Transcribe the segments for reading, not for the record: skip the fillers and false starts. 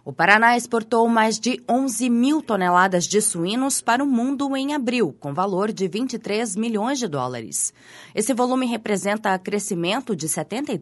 O Paraná exportou mais de 11 mil toneladas de suínos para o mundo em abril, com valor de 23 milhões de dólares. Esse volume representa crescimento de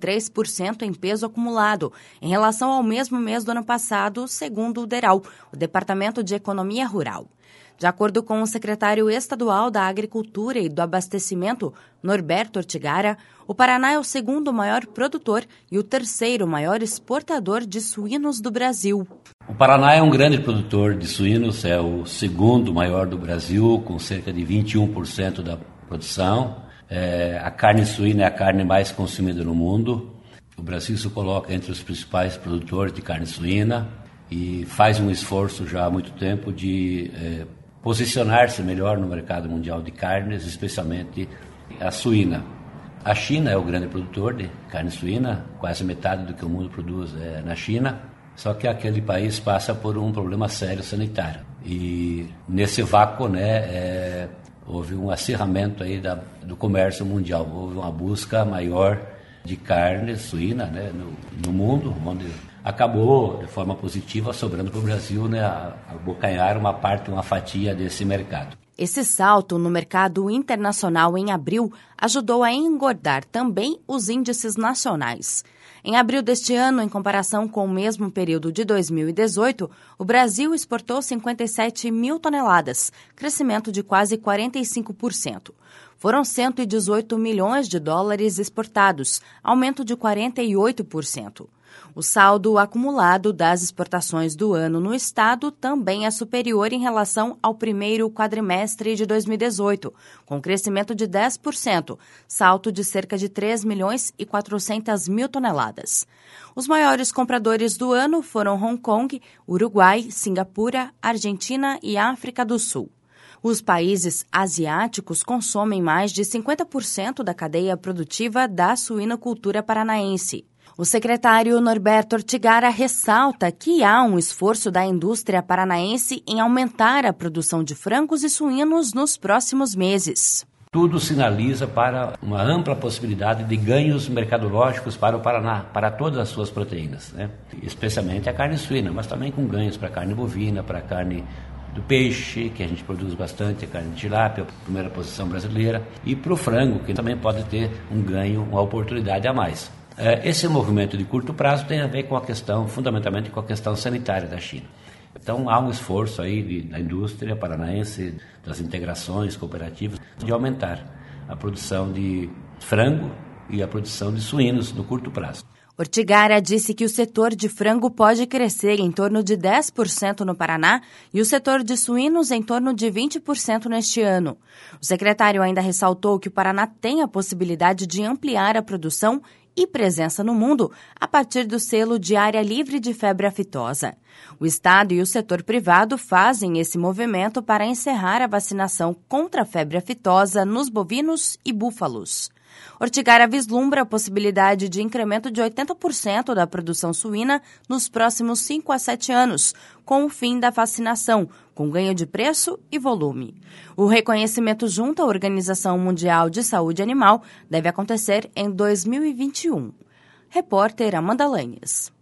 73% em peso acumulado, em relação ao mesmo mês do ano passado, segundo o DERAL, o Departamento de Economia Rural. De acordo com o secretário estadual da Agricultura e do Abastecimento, Norberto Ortigara, o Paraná é o segundo maior produtor e o terceiro maior exportador de suínos do Brasil. O Paraná é um grande produtor de suínos, é o segundo maior do Brasil, com cerca de 21% da produção. A carne suína é a carne mais consumida no mundo. O Brasil se coloca entre os principais produtores de carne suína e faz um esforço já há muito tempo de posicionar-se melhor no mercado mundial de carnes, especialmente a suína. A China é o grande produtor de carne suína, quase metade do que o mundo produz é na China, só que aquele país passa por um problema sério sanitário. E nesse vácuo, houve um acirramento aí do comércio mundial, houve uma busca maior de carne suína no mundo, onde acabou de forma positiva sobrando para o Brasil abocanhar uma fatia desse mercado. Esse salto no mercado internacional em abril ajudou a engordar também os índices nacionais. Em abril deste ano, em comparação com o mesmo período de 2018, o Brasil exportou 57 mil toneladas, crescimento de quase 45%. Foram 118 milhões de dólares exportados, aumento de 48%. O saldo acumulado das exportações do ano no estado também é superior em relação ao primeiro quadrimestre de 2018, com crescimento de 10%, salto de cerca de 3 milhões e 400 mil toneladas. Os maiores compradores do ano foram Hong Kong, Uruguai, Singapura, Argentina e África do Sul. Os países asiáticos consomem mais de 50% da cadeia produtiva da suinocultura paranaense. O secretário Norberto Ortigara ressalta que há um esforço da indústria paranaense em aumentar a produção de frangos e suínos nos próximos meses. Tudo sinaliza para uma ampla possibilidade de ganhos mercadológicos para o Paraná, para todas as suas proteínas, especialmente a carne suína, mas também com ganhos para a carne bovina, para a carne do peixe, que a gente produz bastante, a carne de tilápia, primeira posição brasileira, e para o frango, que também pode ter um ganho, uma oportunidade a mais. Esse movimento de curto prazo tem a ver com a questão, fundamentalmente com a questão sanitária da China. Então há um esforço aí da indústria paranaense, das integrações cooperativas, de aumentar a produção de frango e a produção de suínos no curto prazo. Ortigara disse que o setor de frango pode crescer em torno de 10% no Paraná e o setor de suínos em torno de 20% neste ano. O secretário ainda ressaltou que o Paraná tem a possibilidade de ampliar a produção e presença no mundo a partir do selo de área livre de febre aftosa. O Estado e o setor privado fazem esse movimento para encerrar a vacinação contra a febre aftosa nos bovinos e búfalos. Ortigara vislumbra a possibilidade de incremento de 80% da produção suína nos próximos 5 a 7 anos, com o fim da vacinação, com ganho de preço e volume. O reconhecimento junto à Organização Mundial de Saúde Animal deve acontecer em 2021. Repórter Amanda Lanhes.